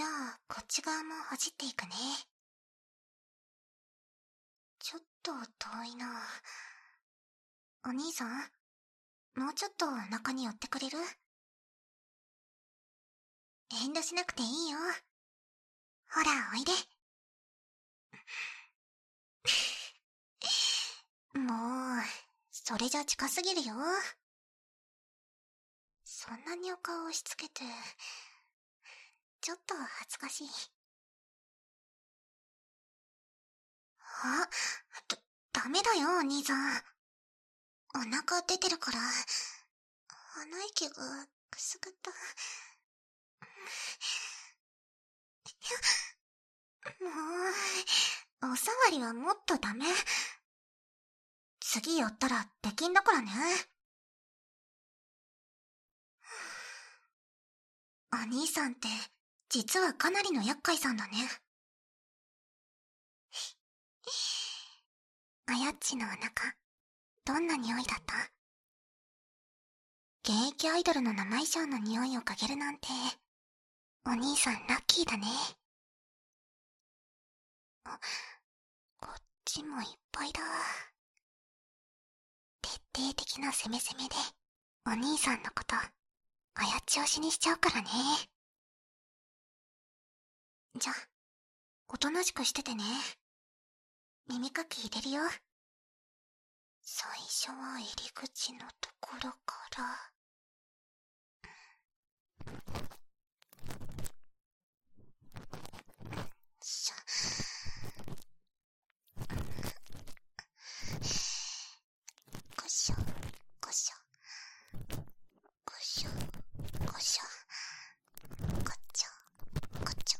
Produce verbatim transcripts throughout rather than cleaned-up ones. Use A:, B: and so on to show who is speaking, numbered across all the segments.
A: じゃあ、こっち側も走っていくね。ちょっと遠いな。お兄さん、もうちょっと中に寄ってくれる？遠慮しなくていいよ。ほら、おいで。もう、それじゃ近すぎるよ。そんなにお顔押し付けて、ちょっと恥ずかしい。あ、だ、ダメだよ、お兄さん。お腹出てるから、鼻息がくすぐった。もう、おさわりはもっとダメ。次寄ったら出禁だからね。お兄さんって、実はかなりの厄介さんだね。あやっちのお腹、どんな匂いだった？現役アイドルの生衣装の匂いを嗅げるなんて、お兄さんラッキーだね。あ、こっちもいっぱいだ。徹底的な攻め攻めで、お兄さんのこと、あやっち推しにしちゃうからね。じゃ、おとなしくしててね。耳かき入れるよ。最初は入り口のところから。しゃ。こしょ、こしょ。こしょ、こしょ。こっちょ、こっちょ。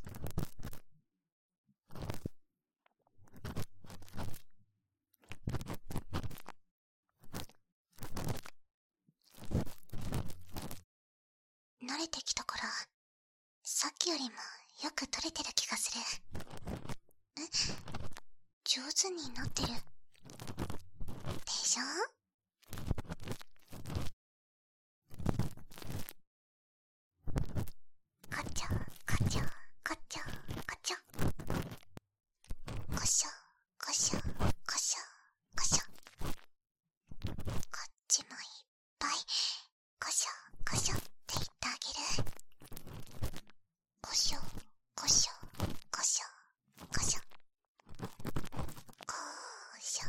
A: 慣れてきたから、さっきよりもよく撮れてる気がする。え？上手になってる。でしょ？こちょ、こちょ、こちょ、こちょ。こしょ、こしょ、こしょ、こしょ。こっちもいっぱい、こしょ、こしょって言ってあげる。こしょ、こしょ、こしょ、こしょ。こし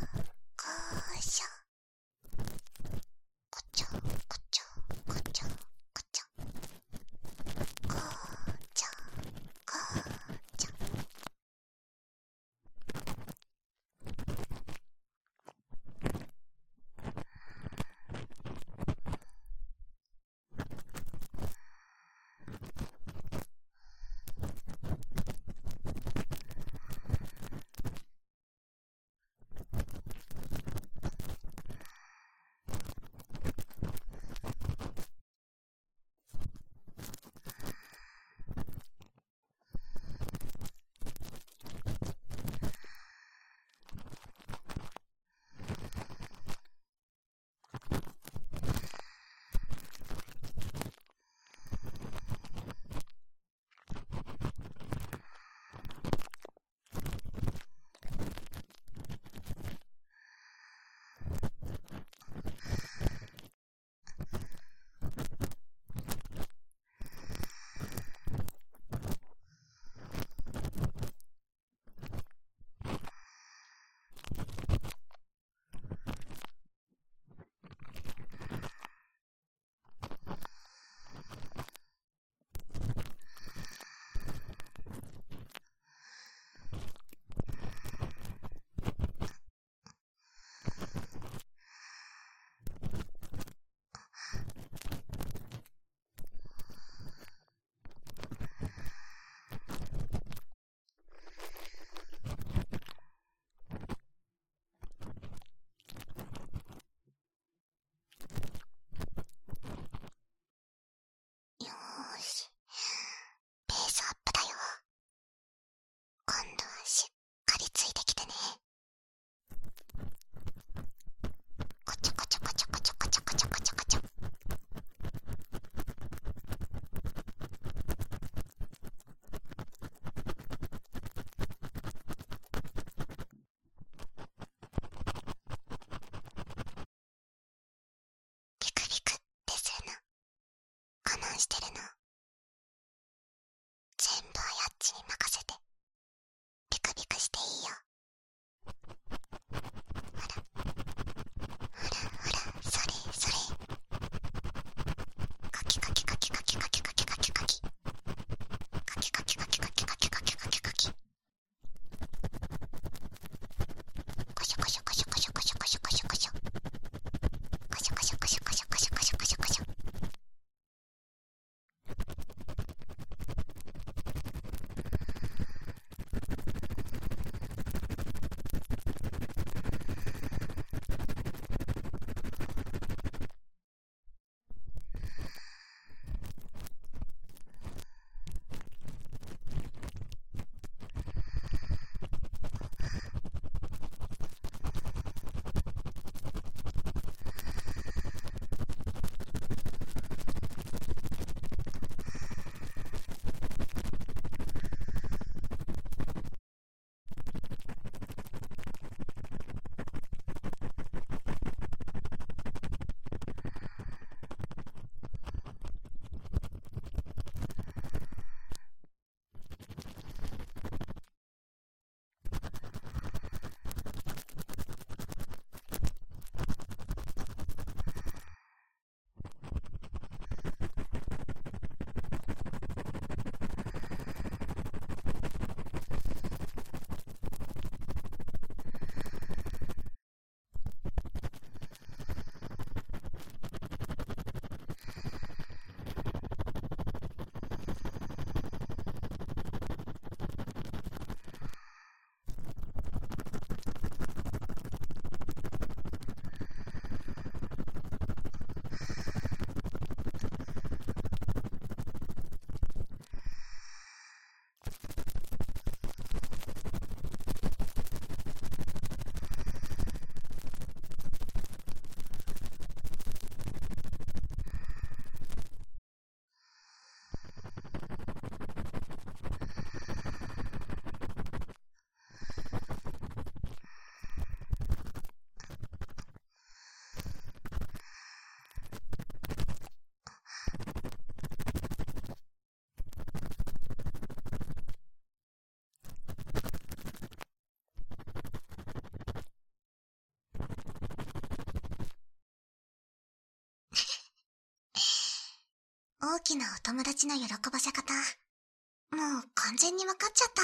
A: 大きなお友達の喜ばせ方、もう完全にわかっちゃった。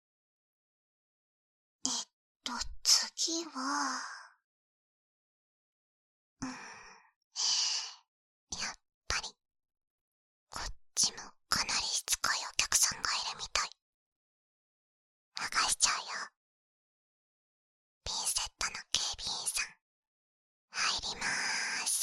A: えっと、次は、うん、やっぱり、こっちもかなりしつこいお客さんがいるみたい。剥がしちゃうよ。ピンセットの警備員さん、入りまーす。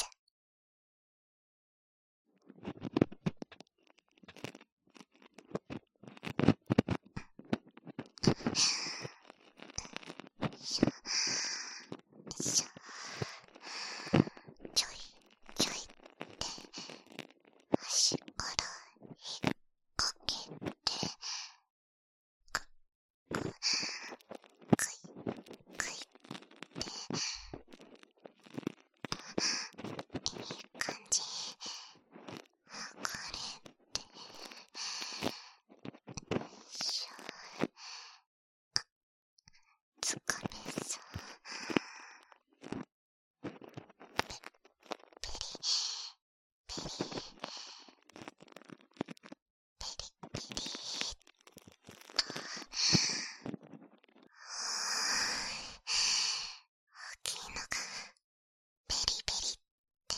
A: しょしょちょいちょいって足から引っ掛けてくくくいくいっていい感じ剥がれてしょつかめそうペペリペリペリペリと大きいのがペリペリって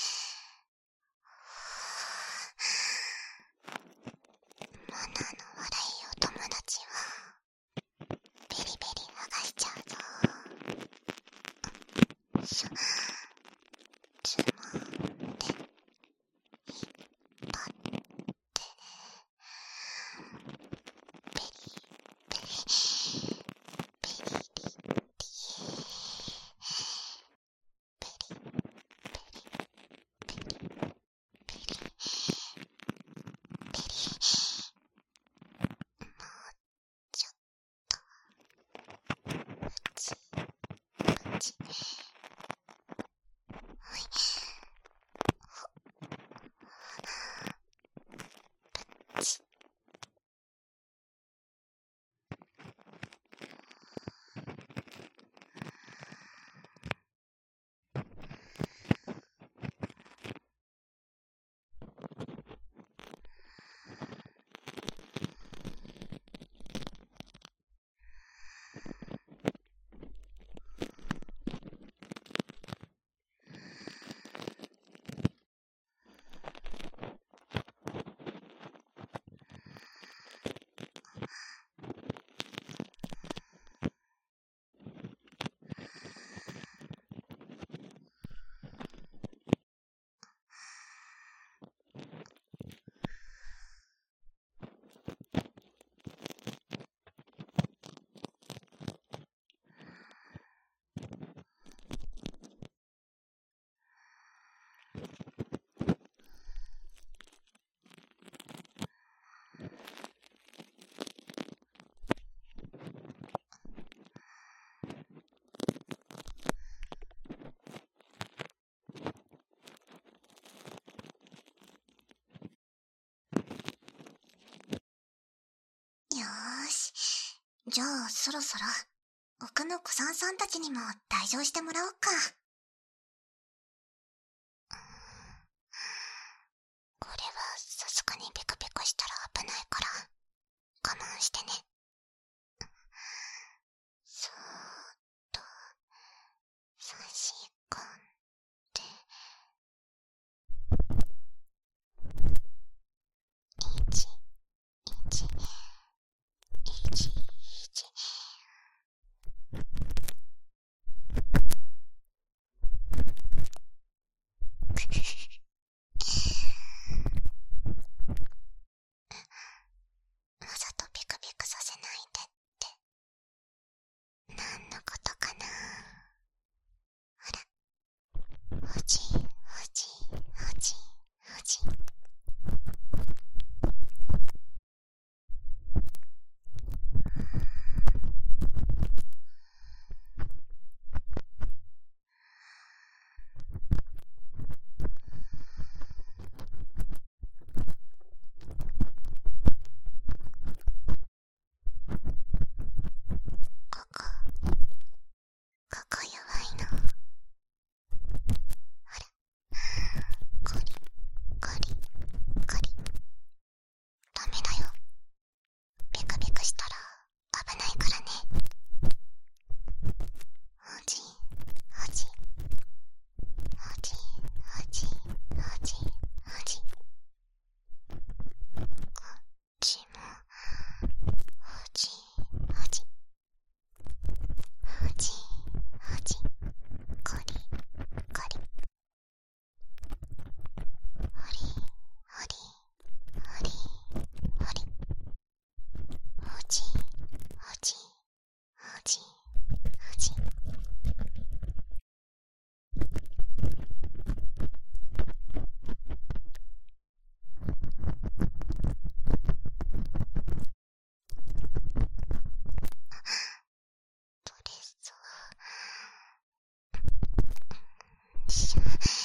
A: マナーの悪いお友達はペリペリ剥がしちゃうぞ。しょつまんで引っ張ってペリペリペリリリペリペリペリペリペリもうちょっとプチプチほいほプチよーし。じゃあそろそろ奥の子さんさんたちにも退場してもらおうか。これはさすがにピクピクしたら危ないから我慢してね。そーっと差し込んでいちいちいちいちわざとピクピクさせないでって何のことかな。ほらしょ。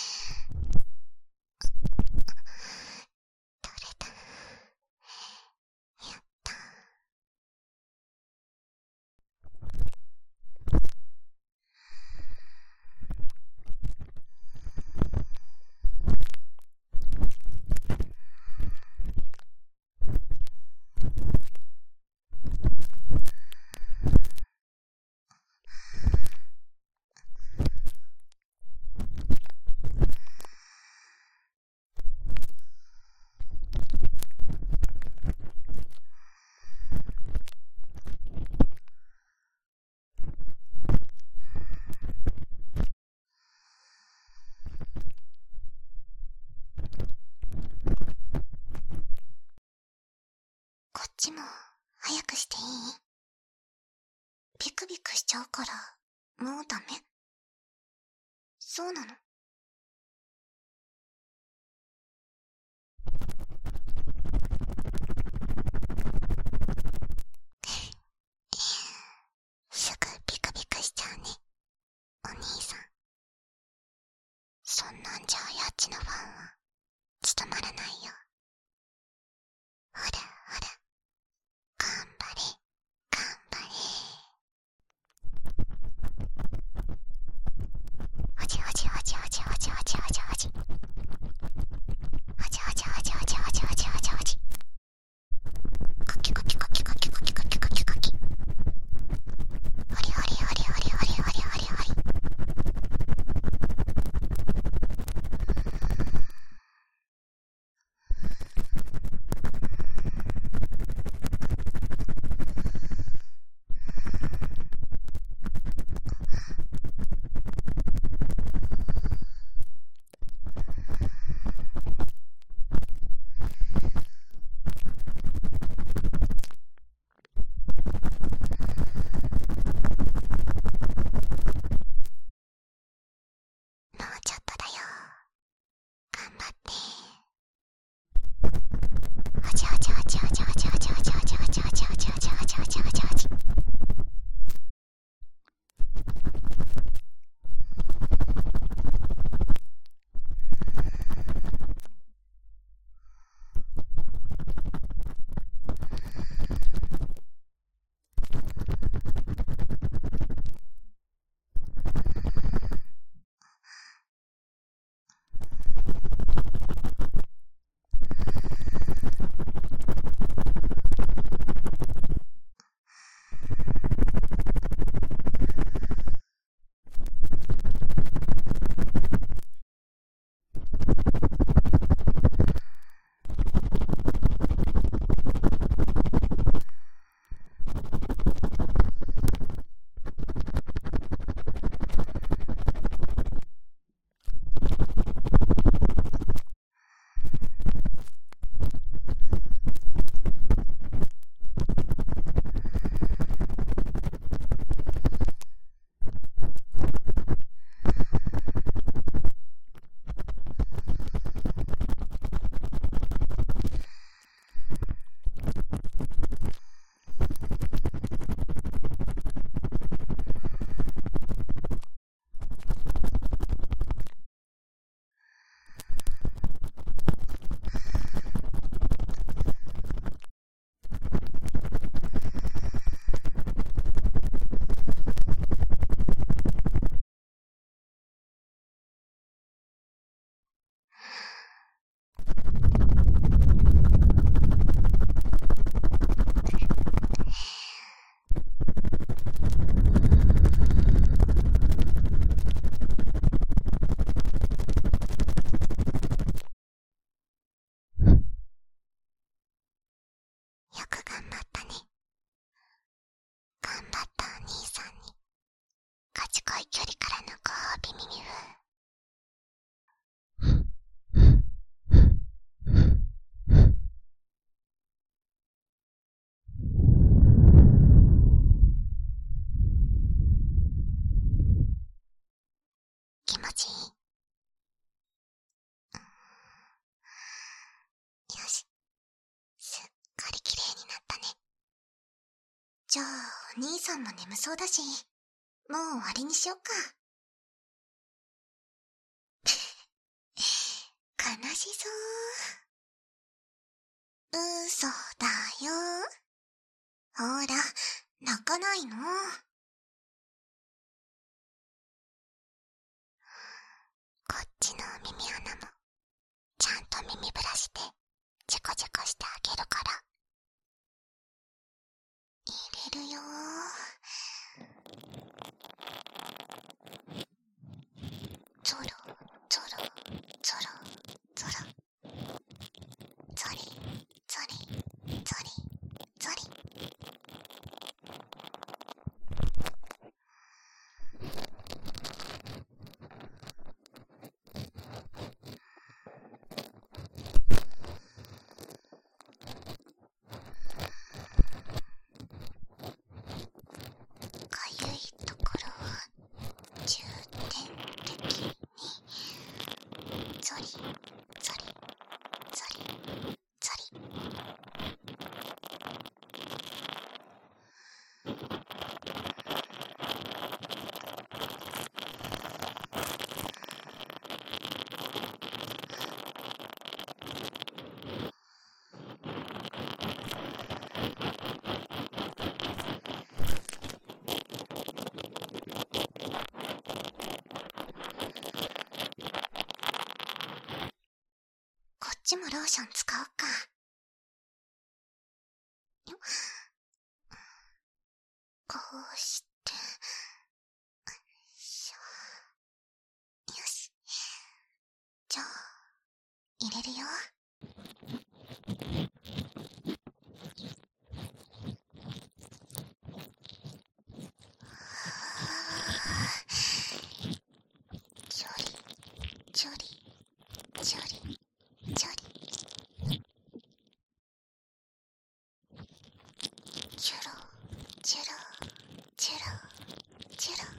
A: 取れた。やった。こっちも早くしていい？ビクビクしちゃうからもうダメ？そうなの？すぐビクビクしちゃうね、お兄さん。そんなんじゃあやっちのファンは務まらないよ。ほらほら、頑張れ頑張れ。ほじほじほじほじほじほじほじほじほじほじほじほじほじほじほじほじ。コキコキコキコキコキコキコキコキ。ほりほりほりほりほりほりほりほり。もうちょっとだよ。頑張って。ほじほじほじほじほじほじほじほじほじほじほじほじほじほじほじほじ。よく頑張ったね。頑張ったお兄さんに賢い距離からのご褒美耳風。気持ちいい？よし、すっかり綺麗になったね。じゃあお兄さんも眠そうだし、もう終わりにしよっか。 悲しそう。嘘だよ。ほら、泣かないの。こっちの耳穴もちゃんと耳ブラシでチコチコしてあげるから。入れるよ。ゾロゾロゾロゾロ、ゾリゾリゾリゾリ。かゆいところは重点的にゾリゾリゾリゾリ。こっちもローション使おうか。こうして、しょ。よし。じゃあ、入れるよ。ちょり、ちょり、ちょり、ちょり。チュロ、チュロ、チュロ、チュロ。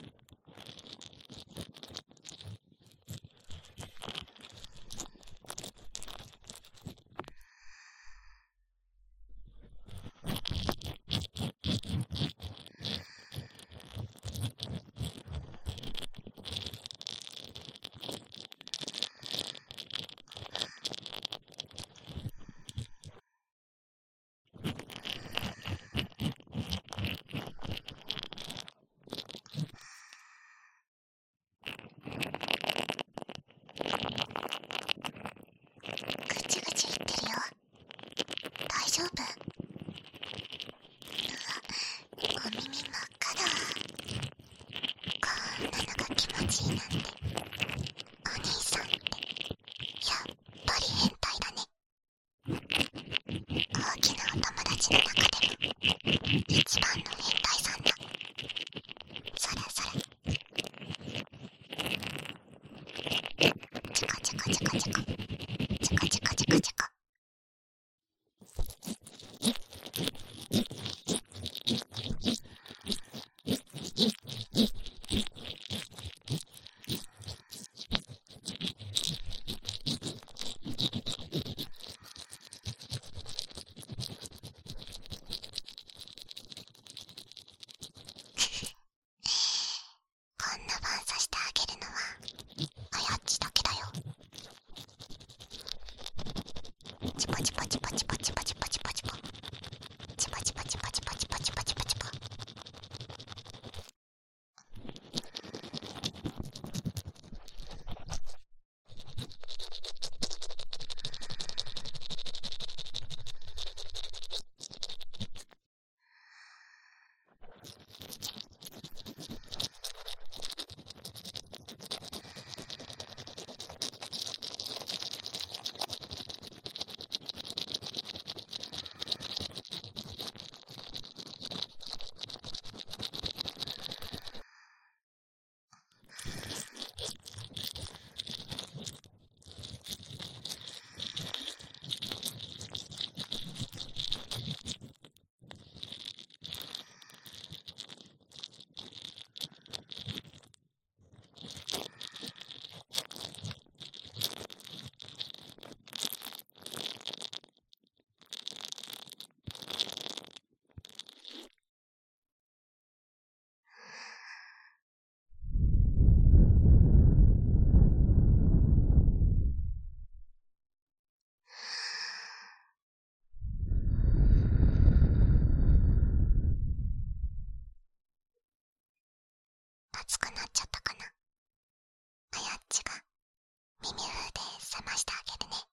A: 熱くなっちゃったかな。あやっちが耳風で冷ましてあげるね。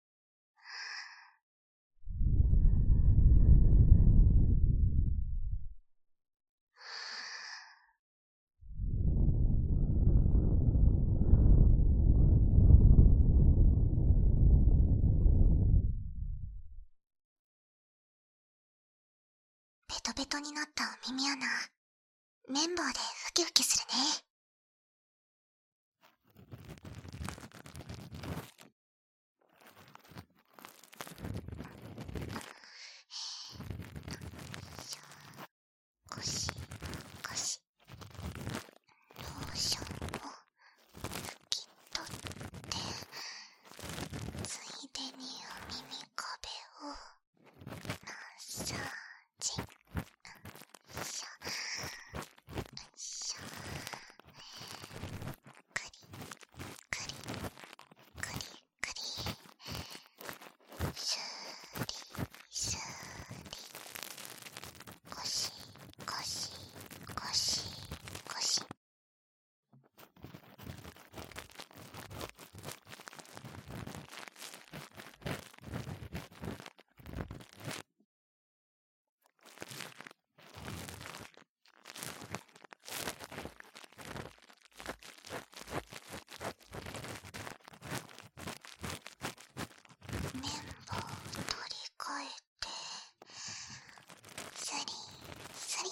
A: ベトベトになったお耳穴、綿棒でふきふきするね。ゴシゴシ、ローションを拭き取って、ついでにお耳壁をマッサージ。よいしょよいしょ、クリクリクリクリ、スーリスーリ、ゴシゴシゴシゴシ。綿棒を取り替えて、スリスリ。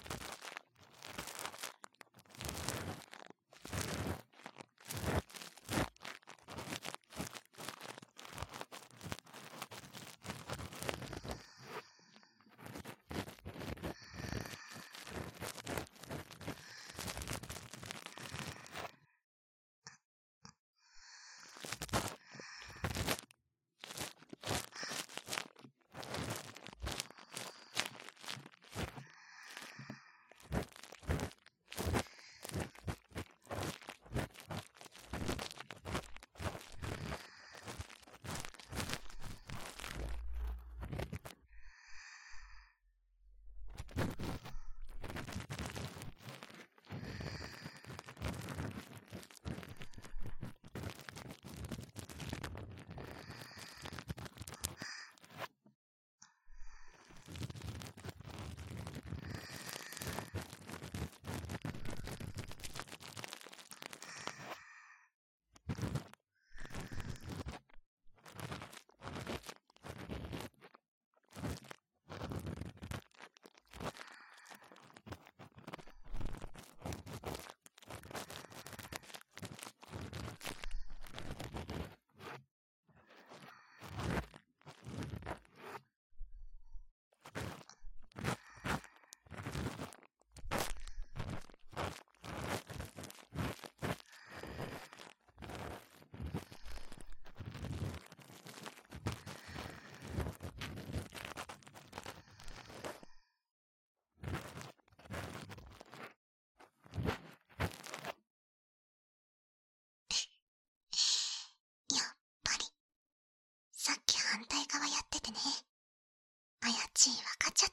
A: やっぱりさっき反対側やっててね。あやっち分かっちゃった。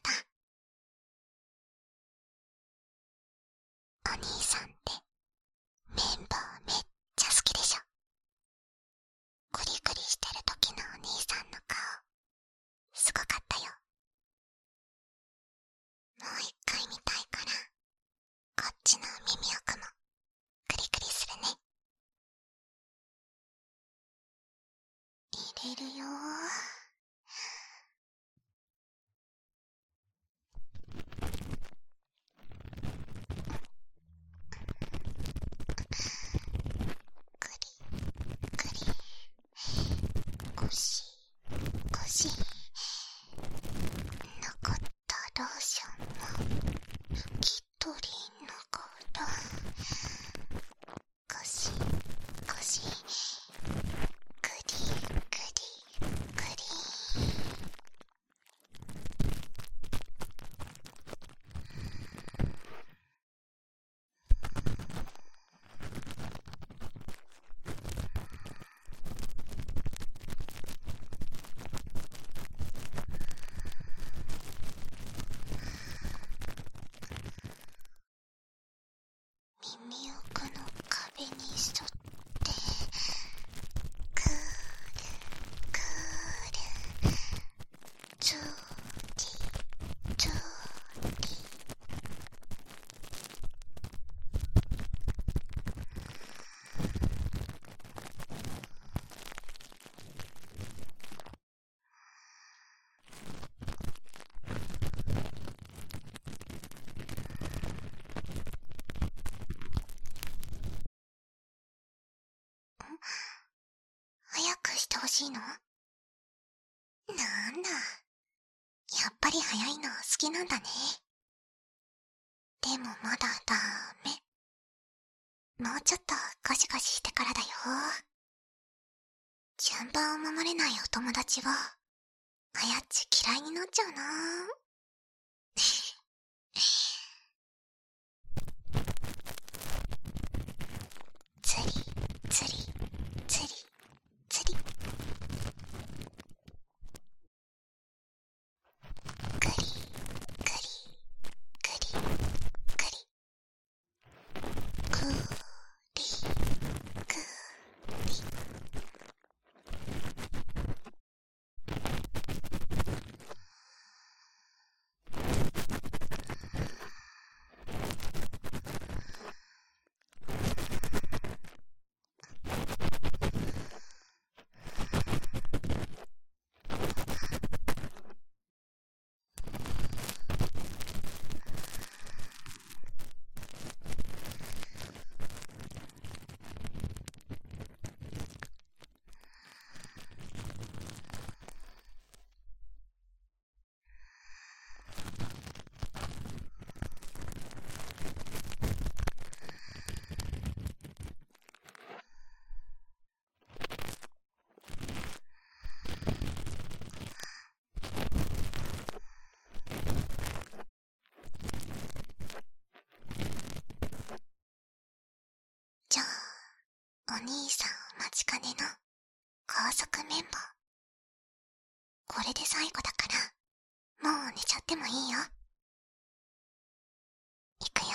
A: お兄さんって綿棒めっちゃ好きでしょ。クリクリしてる時のお兄さんの顔すごかったよ。もう一回見たいから、こっちの耳奥もクリクリするね。入れるよー。クリクリ、ゴシゴシ。残ったローションも拭き取りながら、ゴシゴシ、クリクリクしいの？なんだ、やっぱり早いの好きなんだね。でもまだダメ。もうちょっとゴシゴシしてからだよ。順番を守れないお友達はあやっち嫌いになっちゃうな。つりつりつりつり、ぐりぐりぐりぐり、くりくり。じゃあ、お兄さんお待ちかねの高速綿棒。これで最後だから、もう寝ちゃってもいいよ。いくよ。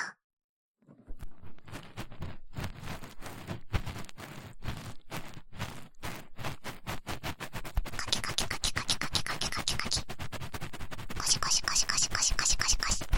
A: カキカキカキカキカキカキカキカキ。コシコシコシコシコシコシコシコシ。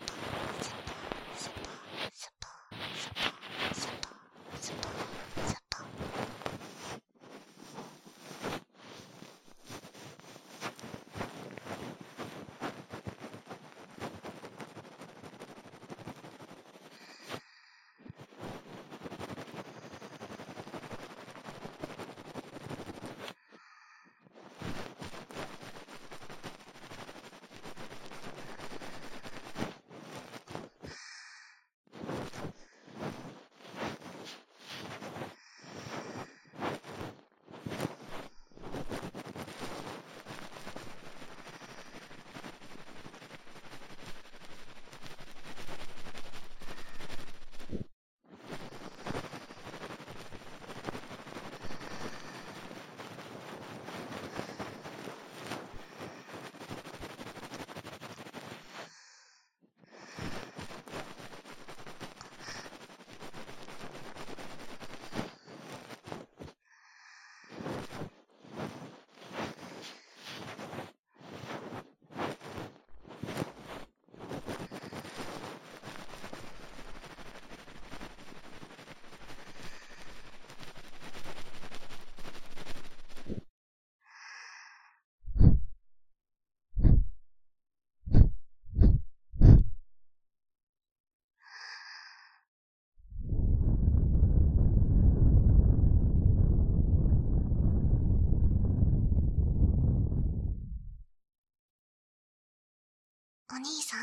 A: お兄さん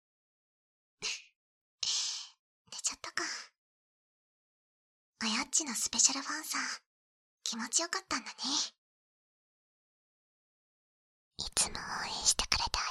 A: 寝ちゃったか。あやっちのスペシャルファンさん、気持ちよかったんだね。いつも応援してくれてあ